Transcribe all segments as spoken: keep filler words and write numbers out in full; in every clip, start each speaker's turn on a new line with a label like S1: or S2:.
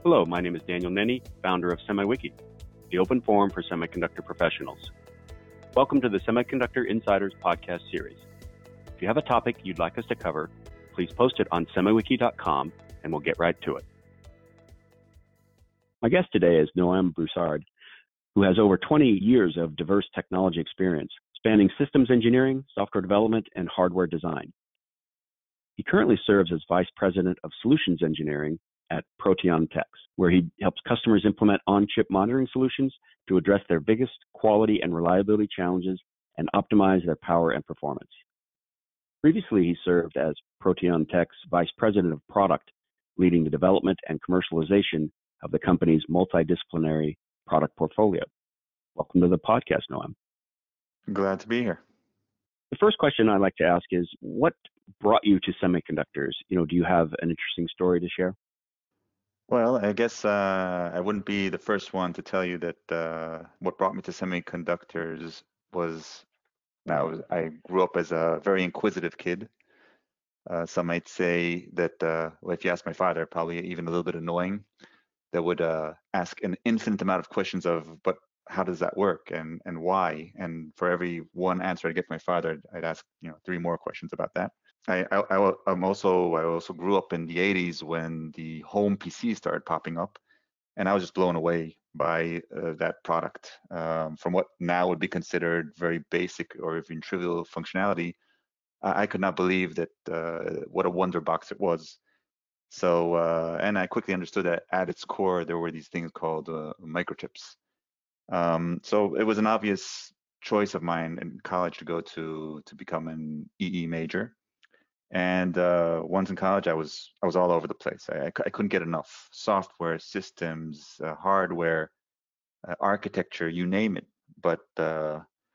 S1: Hello, my name is Daniel Nenny, founder of SemiWiki, the open forum for semiconductor professionals. Welcome to the Semiconductor Insiders podcast series. If you have a topic you'd like us to cover, please post it on semiwiki dot com and we'll get right to it. My guest today is Noam Broussard, who has over twenty years of diverse technology experience, spanning systems engineering, software development, and hardware design. He currently serves as Vice President of Solutions Engineering at Proteon Tex, where he helps customers implement on-chip monitoring solutions to address their biggest quality and reliability challenges and optimize their power and performance. Previously, he served as Proteon Tex Vice President of Product, leading the development and commercialization of the company's multidisciplinary product portfolio. Welcome to the podcast, Noam.
S2: Glad to be here.
S1: The first question I'd like to ask is, what brought you to semiconductors? You know, do you have an interesting story to share?
S2: Well, I guess uh, I wouldn't be the first one to tell you that uh, what brought me to semiconductors was, now I grew up as a very inquisitive kid. Uh, some might say that, uh, well, if you ask my father, probably even a little bit annoying, that would uh, ask an infinite amount of questions of, but how does that work and and why? And for every one answer I get from my father, I'd ask, you know, three more questions about that. I, I, I'm also, I also grew up in the eighties when the home P C started popping up, and I was just blown away by uh, that product. Um, from what now would be considered very basic or even trivial functionality, I, I could not believe that uh, what a wonder box it was. So, uh, and I quickly understood that at its core, there were these things called uh, microchips. Um, so it was an obvious choice of mine in college to go to to become an E E major. And uh, once in college, I was I was all over the place. I, I, I couldn't get enough software, systems, uh, hardware, uh, architecture, you name it. But uh,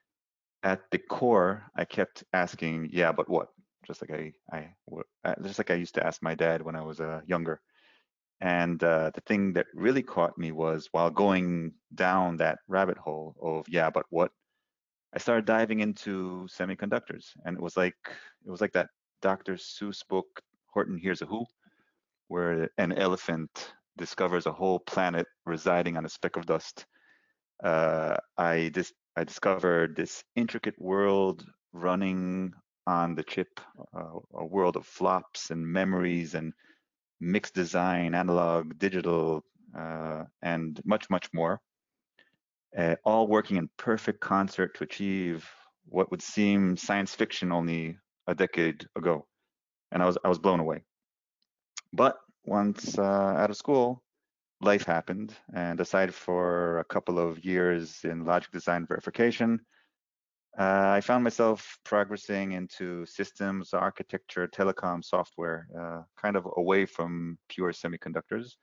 S2: at the core, I kept asking, "Yeah, but what?" Just like I I uh, just like I used to ask my dad when I was uh, younger. And uh, the thing that really caught me was while going down that rabbit hole of "yeah, but what?" I started diving into semiconductors, and it was like it was like that Doctor Seuss book, Horton Hears a Who, where an elephant discovers a whole planet residing on a speck of dust. Uh, I dis- I discovered this intricate world running on the chip, uh, a world of flops and memories and mixed design, analog, digital, uh, and much, much more, uh, all working in perfect concert to achieve what would seem science fiction only a decade ago. And I was I was blown away. But once uh, out of school, life happened, and aside for a couple of years in logic design verification, uh, I found myself progressing into systems architecture, telecom software, uh, kind of away from pure semiconductors,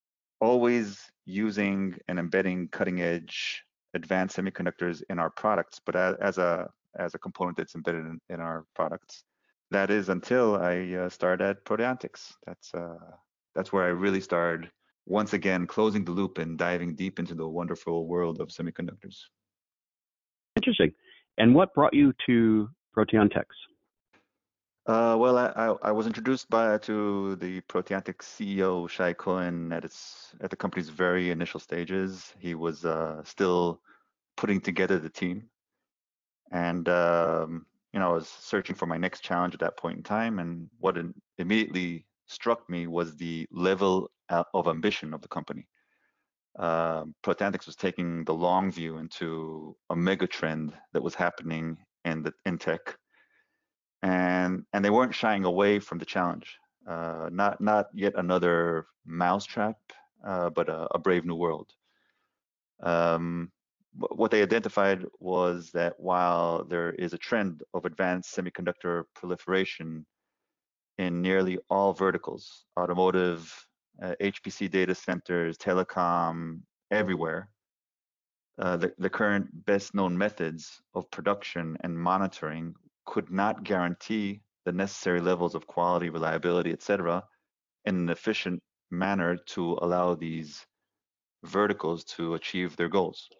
S2: always using and embedding cutting edge advanced semiconductors in our products, but as, as a as a component that's embedded in, in our products. That is until I uh, started at Proteontics. That's uh, that's where I really started once again closing the loop and diving deep into the wonderful world of semiconductors.
S1: Interesting. And what brought you to Proteon Tex?
S2: Uh, well, I, I, I was introduced by to the Proteontics C E O Shai Cohen at its at the company's very initial stages. He was uh, still putting together the team, and um, you know, I was searching for my next challenge at that point in time. And what in, immediately struck me was the level of ambition of the company. Uh, Proteontics was taking the long view into a mega trend that was happening in the in tech, and and they weren't shying away from the challenge. Uh, not not yet another mousetrap, uh, but a, a brave new world. Um, what they identified was that while there is a trend of advanced semiconductor proliferation in nearly all verticals, automotive, uh, H P C data centers, telecom, everywhere, uh, the, the current best known methods of production and monitoring could not guarantee the necessary levels of quality, reliability, et cetera, in an efficient manner to allow these verticals to achieve their goals.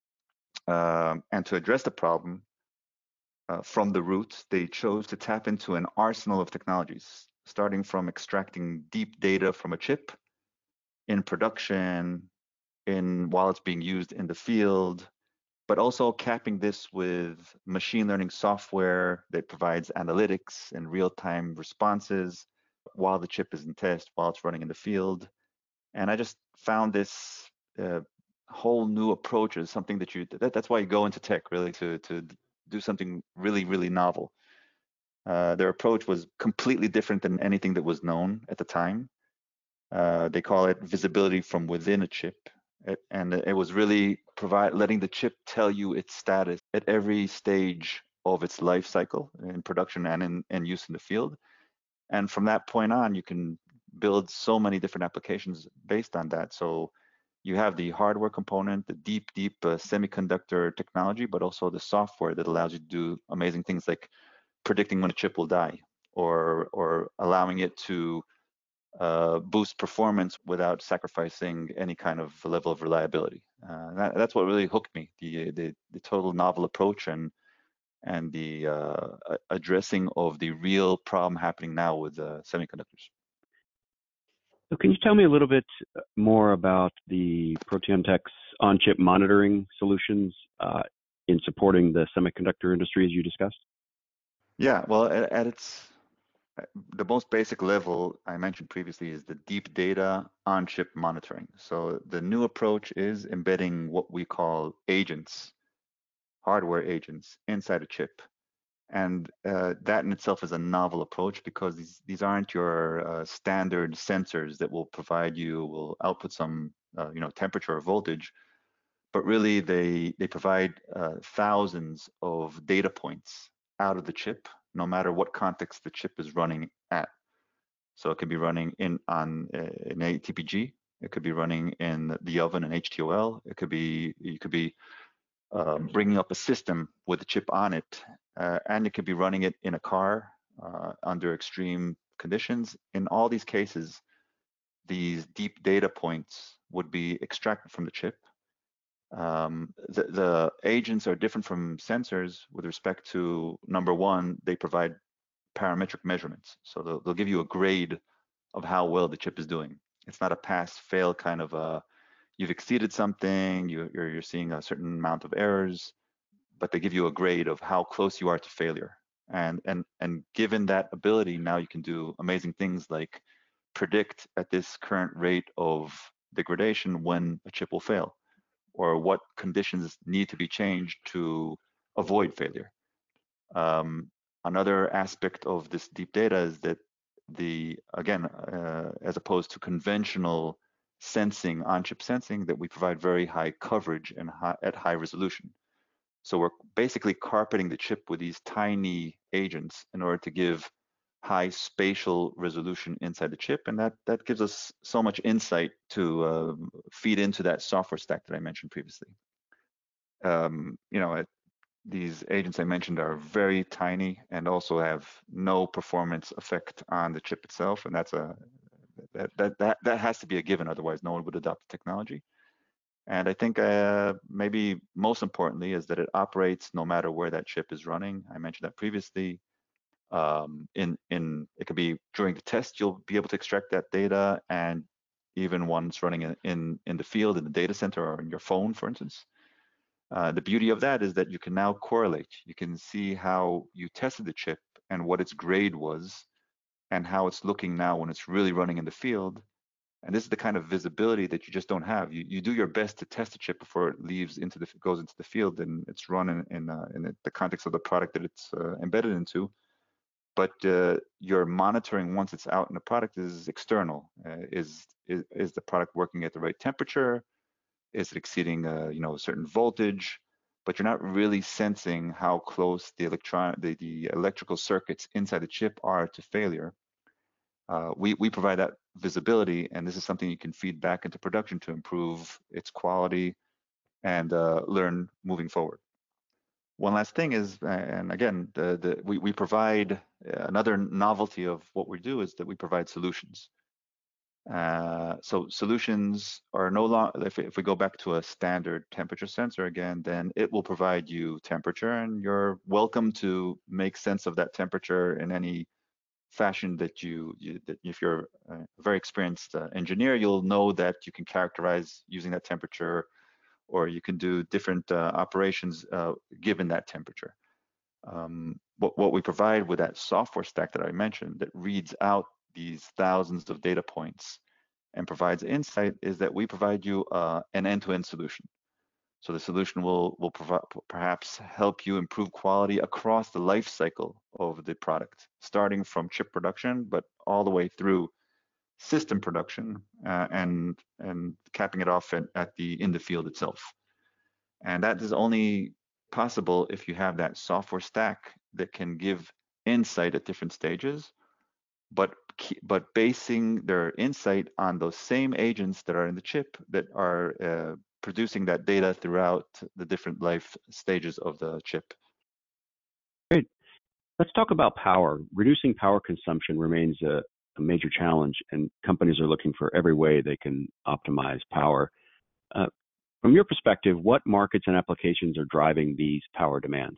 S2: Um, and to address the problem uh, from the root, they chose to tap into an arsenal of technologies, starting from extracting deep data from a chip in production, in while it's being used in the field, but also capping this with machine learning software that provides analytics and real-time responses while the chip is in test, while it's running in the field. And I just found this uh, whole new approach is something that you, that, that's why you go into tech, really, to, to do something really, really novel. Uh, their approach was completely different than anything that was known at the time. Uh, they call it visibility from within a chip. It, and it was really provide letting the chip tell you its status at every stage of its life cycle in production and in, in use in the field. And from that point on, you can build so many different applications based on that. So you have the hardware component, the deep, deep uh, semiconductor technology, but also the software that allows you to do amazing things like predicting when a chip will die, or or allowing it to uh, boost performance without sacrificing any kind of level of reliability. Uh, that, that's what really hooked me, the, the the total novel approach and and the uh, addressing of the real problem happening now with uh, semiconductors.
S1: So can you tell me a little bit more about the Protean-Tech's on-chip monitoring solutions uh, in supporting the semiconductor industry as you discussed?
S2: Yeah, well, at, at its the most basic level I mentioned previously is the deep data on-chip monitoring. So the new approach is embedding what we call agents, hardware agents inside a chip. And uh, that in itself is a novel approach because these, these aren't your uh, standard sensors that will provide you, will output some uh, you know, temperature or voltage, but really they, they provide uh, thousands of data points out of the chip, no matter what context the chip is running at. So it could be running in on uh, an A T P G, it could be running in the oven in H T O L, it could be, you could be um, bringing up a system with a chip on it, uh, and it could be running it in a car uh, under extreme conditions. In all these cases, these deep data points would be extracted from the chip. Um, the, the agents are different from sensors with respect to, number one, they provide parametric measurements. So they'll, they'll give you a grade of how well the chip is doing. It's not a pass-fail kind of a, you've exceeded something, you, you're, you're seeing a certain amount of errors, but they give you a grade of how close you are to failure. And, and, and given that ability, now you can do amazing things like predict at this current rate of degradation when a chip will fail, or what conditions need to be changed to avoid failure. Um, another aspect of this deep data is that the, again, uh, as opposed to conventional sensing, on-chip sensing, that we provide very high coverage and high, at high resolution. So we're basically carpeting the chip with these tiny agents in order to give high spatial resolution inside the chip, and that that gives us so much insight to uh, feed into that software stack that I mentioned previously. Um, you know, it, these agents I mentioned are very tiny and also have no performance effect on the chip itself, and that's a that that that, that has to be a given, otherwise no one would adopt the technology. And I think uh, maybe most importantly is that it operates no matter where that chip is running. I mentioned that previously. Um, in in it could be during the test, you'll be able to extract that data, and even once running in in, in the field, in the data center, or in your phone, for instance. Uh, the beauty of that is that you can now correlate. You can see how you tested the chip and what its grade was, and how it's looking now when it's really running in the field. And this is the kind of visibility that you just don't have. You, you do your best to test the chip before it leaves into the goes into the field and it's run in in, uh, in the context of the product that it's uh, embedded into. But uh, your monitoring once it's out in the product is external. Uh, is, is is the product working at the right temperature? Is it exceeding uh, you know a certain voltage? But you're not really sensing how close the electron the, the electrical circuits inside the chip are to failure. Uh, we, we provide that visibility, and this is something you can feed back into production to improve its quality and uh, learn moving forward. One last thing is, and again, the, the, we, we provide another novelty of what we do is that we provide solutions. Uh, so solutions are no longer, if, if we go back to a standard temperature sensor again, then it will provide you temperature, and you're welcome to make sense of that temperature in any fashion that you, you that if you're a very experienced uh, engineer, you'll know that you can characterize using that temperature, or you can do different uh, operations uh, given that temperature. Um, what, what we provide with that software stack that I mentioned that reads out these thousands of data points and provides insight is that we provide you uh, an end-to-end solution. So the solution will, will provide, perhaps help you improve quality across the life cycle of the product, starting from chip production, but all the way through system production uh, and, and capping it off at, at the, in the field itself. And that is only possible if you have that software stack that can give insight at different stages, but but basing their insight on those same agents that are in the chip that are uh, producing that data throughout the different life stages of the chip.
S1: Great. Let's talk about power. Reducing power consumption remains a, a major challenge, and companies are looking for every way they can optimize power. Uh, from your perspective, what markets and applications are driving these power demands?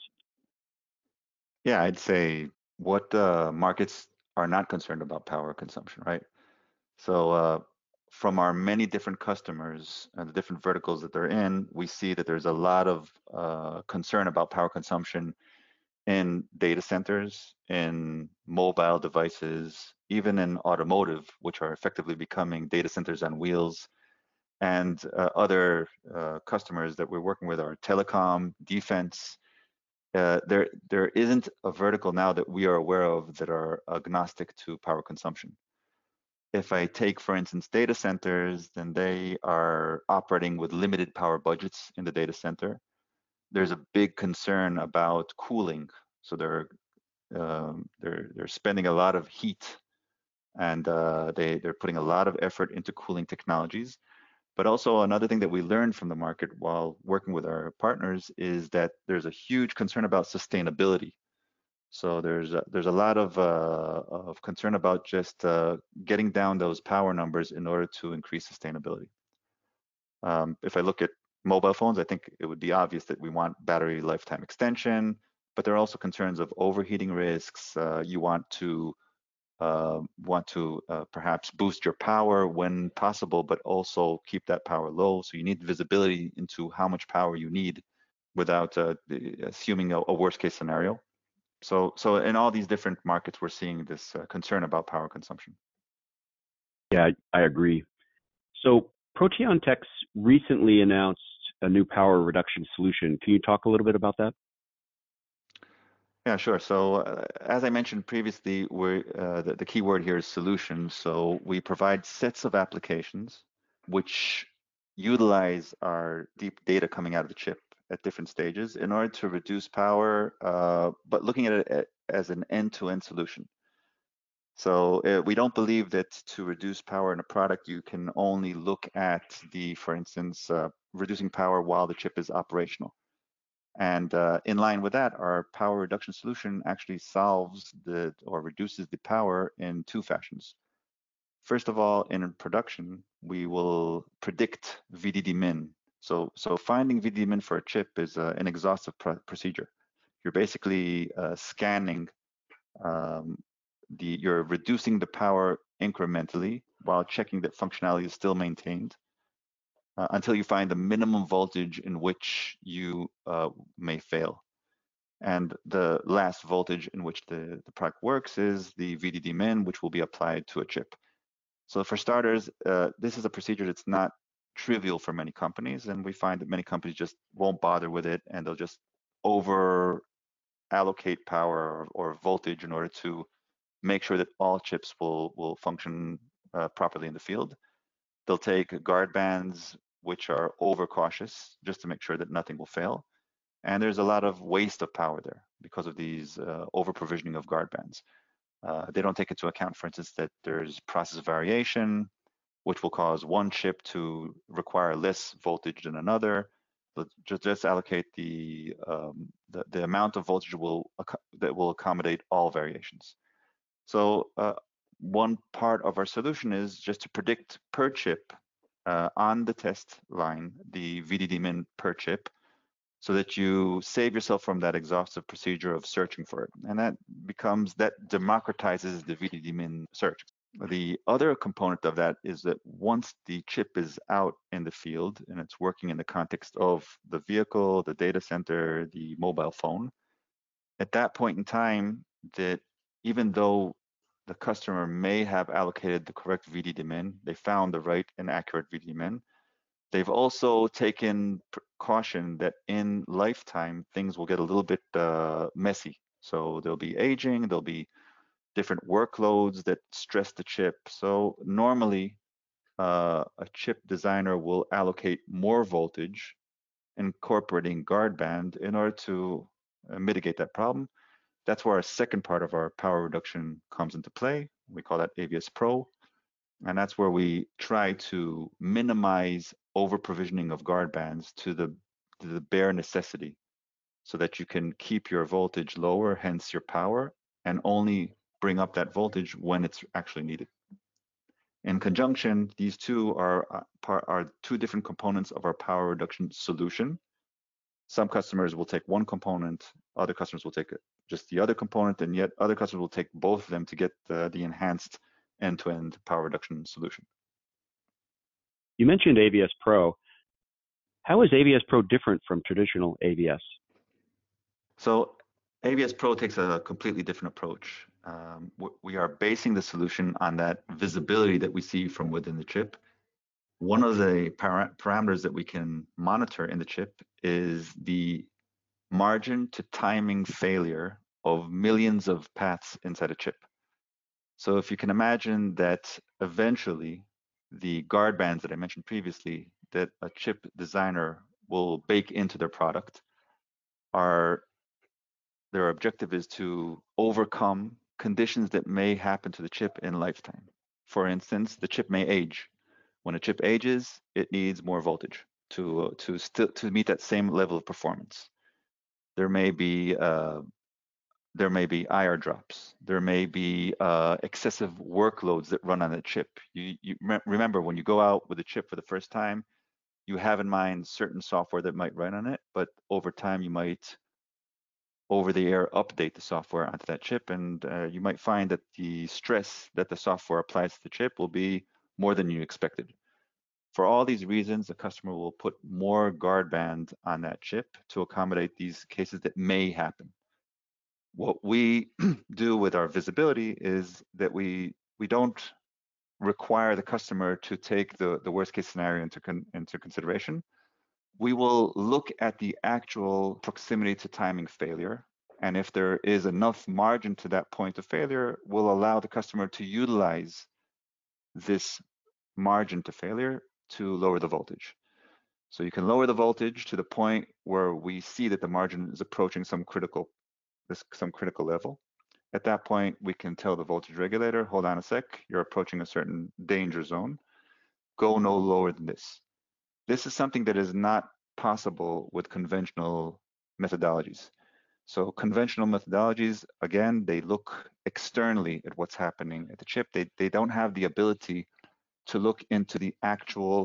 S2: Yeah, I'd say what uh, markets are not concerned about power consumption, right? So uh, from our many different customers and the different verticals that they're in, we see that there's a lot of uh, concern about power consumption in data centers, in mobile devices, even in automotive, which are effectively becoming data centers on wheels. And uh, other uh, customers that we're working with are telecom, defense. Uh, there, there isn't a vertical now that we are aware of that are agnostic to power consumption. If I take, for instance, data centers, then they are operating with limited power budgets in the data center. There's a big concern about cooling. So they're um, they're they're spending a lot of heat, and uh, they they're putting a lot of effort into cooling technologies. But also another thing that we learned from the market while working with our partners is that there's a huge concern about sustainability. So there's a, there's a lot of uh, of concern about just uh, getting down those power numbers in order to increase sustainability. Um, if I look at mobile phones, I think it would be obvious that we want battery lifetime extension, but there are also concerns of overheating risks. Uh, you want to uh, want to uh, perhaps boost your power when possible, but also keep that power low. So you need visibility into how much power you need without uh, assuming a, a worst case scenario. So, so in all these different markets, we're seeing this uh, concern about power consumption.
S1: Yeah, I, I agree. So Proteon Tech's recently announced a new power reduction solution. Can you talk a little bit about that?
S2: Yeah, sure. So uh, as I mentioned previously, we're, uh, the, the key word here is solution. So we provide sets of applications which utilize our deep data coming out of the chip at different stages in order to reduce power, uh, but looking at it as an end-to-end solution. So uh, we don't believe that to reduce power in a product, you can only look at the, for instance, uh, reducing power while the chip is operational. And uh, in line with that, our power reduction solution actually solves the or reduces the power in two fashions. First of all, in production, we will predict V D D min. So, so finding V D D min for a chip is uh, an exhaustive pr procedure. You're basically uh, scanning um, the, you're reducing the power incrementally while checking that functionality is still maintained. Uh, until you find the minimum voltage in which you uh, may fail. And the last voltage in which the, the product works is the V D D min, which will be applied to a chip. So for starters, uh, this is a procedure that's not trivial for many companies, and we find that many companies just won't bother with it, and they'll just over allocate power or, or voltage in order to make sure that all chips will, will function uh, properly in the field. They'll take guard bands, which are overcautious, just to make sure that nothing will fail. And there's a lot of waste of power there because of these uh, over provisioning of guard bands. Uh, they don't take into account, for instance, that there's process variation, which will cause one chip to require less voltage than another. But just, just allocate the, um, the the amount of voltage will that will accommodate all variations. So uh, one part of our solution is just to predict per chip uh, on the test line the V D D min per chip, so that you save yourself from that exhaustive procedure of searching for it. And that becomes, that democratizes the V D D min search. The other component of that is that once the chip is out in the field and it's working in the context of the vehicle, the data center, the mobile phone, at that point in time, that even though the customer may have allocated the correct V D D min, they found the right and accurate V D D min, they've also taken precaution that in lifetime, things will get a little bit uh, messy. So there'll be aging, there'll be different workloads that stress the chip. So normally, uh, a chip designer will allocate more voltage, incorporating guard band in order to uh, mitigate that problem. That's where our second part of our power reduction comes into play. We call that A V S Pro. And that's where we try to minimize over provisioning of guard bands to the, to the bare necessity so that you can keep your voltage lower, hence your power, and only bring up that voltage when it's actually needed. In conjunction, these two are, uh, part, are two different components of our power reduction solution. Some customers will take one component, other customers will take just the other component, and yet other customers will take both of them to get the, the enhanced end-to-end power reduction solution.
S1: You mentioned A V S Pro. How is A V S Pro different from traditional A V S?
S2: So A V S Pro takes a completely different approach. Um, we are basing the solution on that visibility that we see from within the chip. One of the para parameters that we can monitor in the chip is the margin to timing failure of millions of paths inside a chip. So if you can imagine that eventually the guard bands that I mentioned previously that a chip designer will bake into their product are, their objective is to overcome conditions that may happen to the chip in lifetime. For instance, the chip may age. When a chip ages, it needs more voltage to, uh, to, still, to meet that same level of performance. There may be uh, there may be I R drops. There may be uh, excessive workloads that run on a chip. You, you remember when you go out with a chip for the first time, you have in mind certain software that might run on it, but over time you might over the air update the software onto that chip, and uh, you might find that the stress that the software applies to the chip will be more than you expected. For all these reasons, the customer will put more guard band on that chip to accommodate these cases that may happen. What we do with our visibility is that we we don't require the customer to take the, the worst case scenario into, con, into consideration. We will look at the actual proximity to timing failure. And if there is enough margin to that point of failure, we'll allow the customer to utilize this margin to failure to lower the voltage. So you can lower the voltage to the point where we see that the margin is approaching some critical, this, some critical level. At that point, we can tell the voltage regulator, hold on a sec, you're approaching a certain danger zone. Go no lower than this. This is something that is not possible with conventional methodologies. So conventional methodologies, again, they look externally at what's happening at the chip. They, they don't have the ability to look into the actual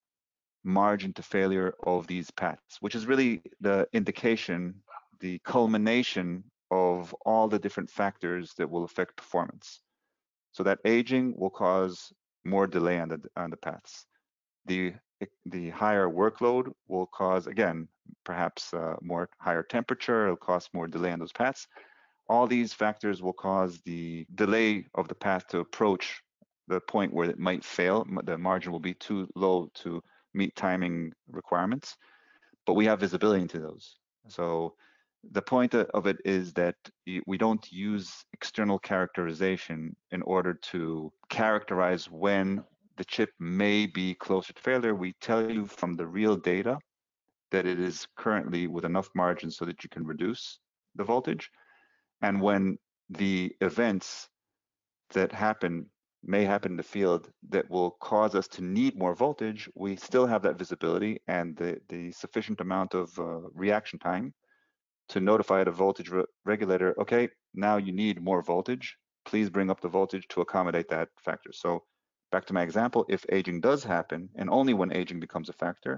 S2: margin to failure of these paths, which is really the indication, the culmination of all the different factors that will affect performance. So that aging will cause more delay on the, on the paths. The, the higher workload will cause, again, perhaps uh, more higher temperature, it'll cause more delay on those paths. All these factors will cause the delay of the path to approach the point where it might fail. The margin will be too low to meet timing requirements, but we have visibility into those. So the point of it is that we don't use external characterization in order to characterize when the chip may be closer to failure. We tell you from the real data that it is currently with enough margin so that you can reduce the voltage. And when the events that happen may happen in the field that will cause us to need more voltage, we still have that visibility and the, the sufficient amount of uh, reaction time to notify the voltage re regulator, okay, now you need more voltage, please bring up the voltage to accommodate that factor. So back to my example, if aging does happen, and only when aging becomes a factor,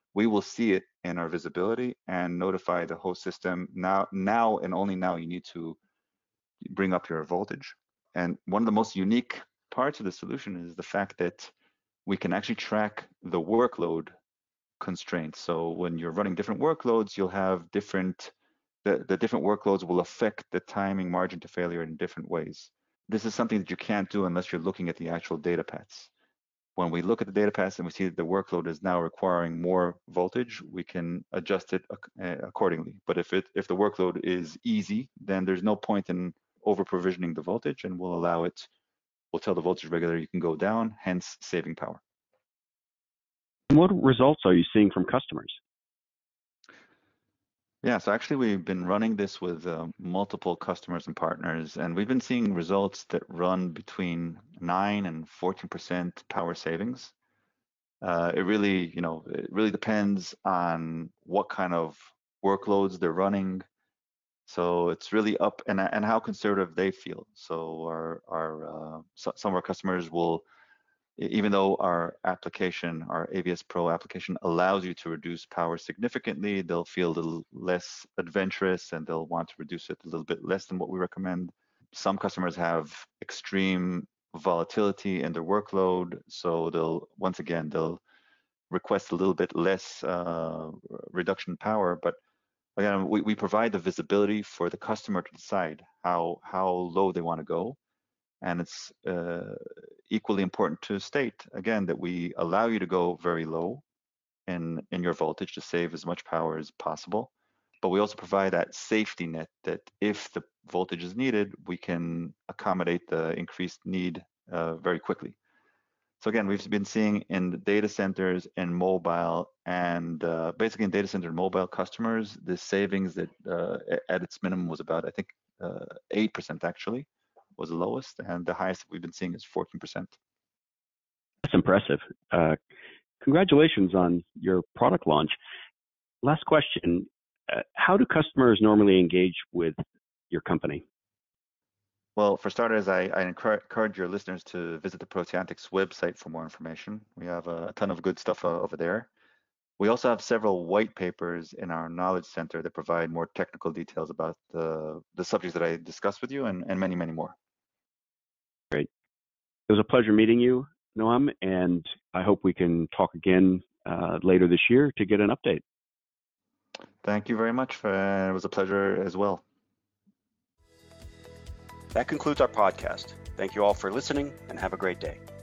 S2: we will see it in our visibility and notify the host system now, now and only now you need to bring up your voltage. And one of the most unique parts of the solution is the fact that we can actually track the workload constraints. So when you're running different workloads, you'll have different, the, the different workloads will affect the timing margin to failure in different ways. This is something that you can't do unless you're looking at the actual data paths. When we look at the data paths and we see that the workload is now requiring more voltage, we can adjust it accordingly. But if it if the workload is easy, then there's no point in over provisioning the voltage, and we'll allow it, we'll tell the voltage regulator you can go down, hence saving power.
S1: And what results are you seeing from customers?
S2: Yeah, so actually we've been running this with uh, multiple customers and partners, and we've been seeing results that run between nine and fourteen percent power savings. Uh, it really, you know, it really depends on what kind of workloads they're running. So it's really up and and how conservative they feel. So our our uh, so, some of our customers will, even though our application, our A V S Pro application allows you to reduce power significantly, they'll feel a little less adventurous and they'll want to reduce it a little bit less than what we recommend. Some customers have extreme volatility in their workload, so they'll, once again, they'll request a little bit less uh, reduction in power, but again, we, we provide the visibility for the customer to decide how, how low they want to go. And it's uh, equally important to state, again, that we allow you to go very low in, in your voltage to save as much power as possible. But we also provide that safety net that if the voltage is needed, we can accommodate the increased need uh, very quickly. So again, we've been seeing in the data centers and mobile and uh, basically in data center and mobile customers, the savings that uh, at its minimum was about, I think, uh, eight percent actually was the lowest, and the highest we've been seeing is fourteen percent.
S1: That's impressive. Uh, congratulations on your product launch. Last question, uh, how do customers normally engage with your company?
S2: Well, for starters, I, I encourage your listeners to visit the Proteantix website for more information. We have a ton of good stuff uh, over there. We also have several white papers in our knowledge center that provide more technical details about the, the subjects that I discussed with you and, and many, many more.
S1: Great. It was a pleasure meeting you, Noam, and I hope we can talk again uh, later this year to get an update.
S2: Thank you very much. For, it was a pleasure as well.
S3: That concludes our podcast. Thank you all for listening and have a great day.